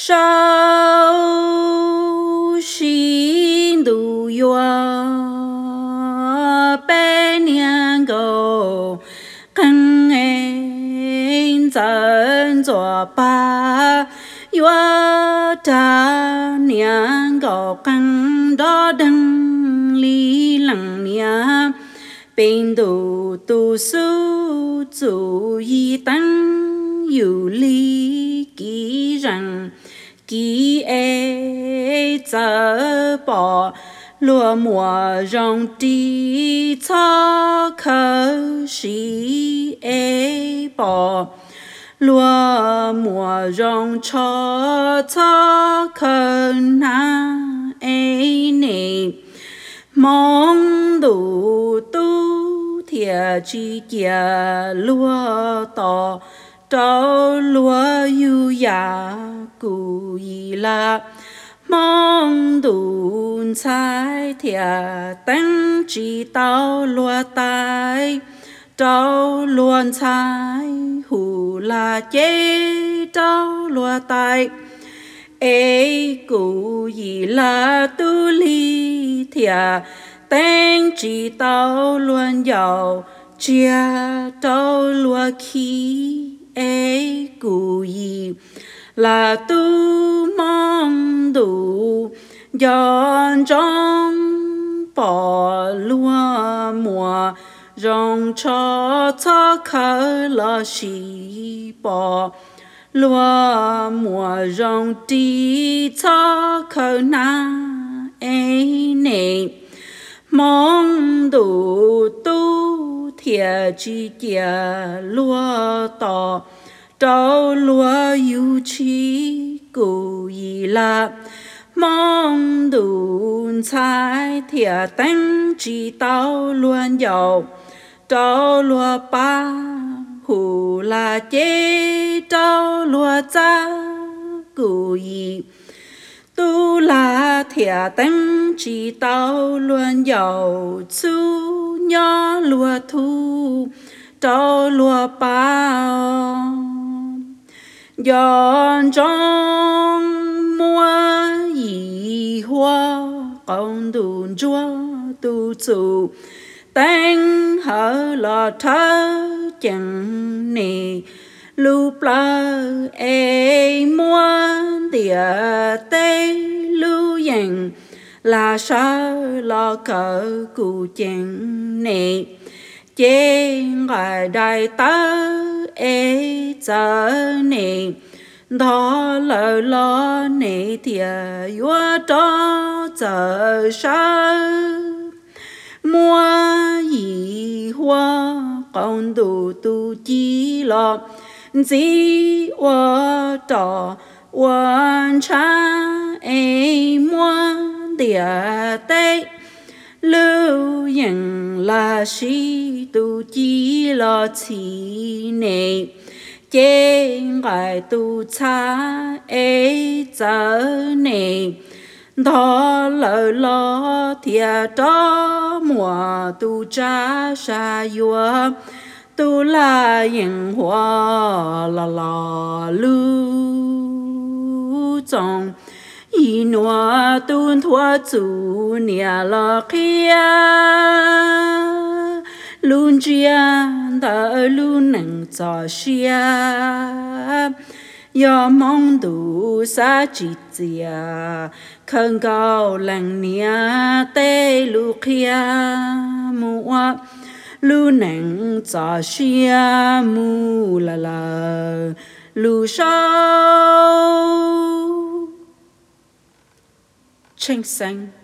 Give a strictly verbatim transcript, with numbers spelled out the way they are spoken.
sao xin đủ yo bên nhà cầu khăn em dân cho ba yo ta nhà cầu khăn đó đăng lý lăng nhà bên đủ tu su chủ y tăng yêu lý kỳ rằng kỳ e giờ bỏ lúa mùa rong đi cho khơi sĩ e bỏ lúa mùa rong cho cho khơi na e nè mong đủ tu thiệt chi kia lúa to trâu lúa yu ya cụ y la mong đủ trái thiệt tăng chỉ tao lúa tai trâu luôn trái hù la chế trâu lúa tai ê cụ y la tu li thiệt tăng chỉ tao luôn giàu chia tao lúa khí ê cụ y là tu mong đủ dọn trong bỏ lúa mùa rong cho cho khơi lo xì bỏ lúa mùa rong đi cho khơi na ê nè mong đủ tu thiệt chi kia lúa to trâu lúa yu chi cụ y la mong đủ trái thiệt tăng chỉ tao luôn giàu trâu lúa ba hù la chế trâu lúa cha cụ y tu la thiệt tăng chỉ tao luôn giàu chu nhỏ lúa thu trâu lúa bao dọn trong mùa y hoa con đùn chúa tu chủ tăng hở lò thơ chẳng nề lúc la ê muôn địa tê lưu dành là sao lo cỡ cụ chẳng nề chế ngài đại ta ê giờ nè đó lời lo nè thiệt yo cho giờ sao mua gì hoa con đủ tu chi lo chỉ wa trò quan cha ê mua địa tây lưu nhận là sĩ tu chi lo chi nè chế ngài tu cha ê giờ nè đó lời lo thiệt đó mùa tu cha sa yua tu la yên hoa la la lu trong y noa tuân thua chủ nhà lo kia luôn chia ta luôn nặng cho xia do mong đủ sa chỉ chia khẩn cầu lăng nia tê lu kia mua lu nặng cho xia mu la la lu sao tranh xanh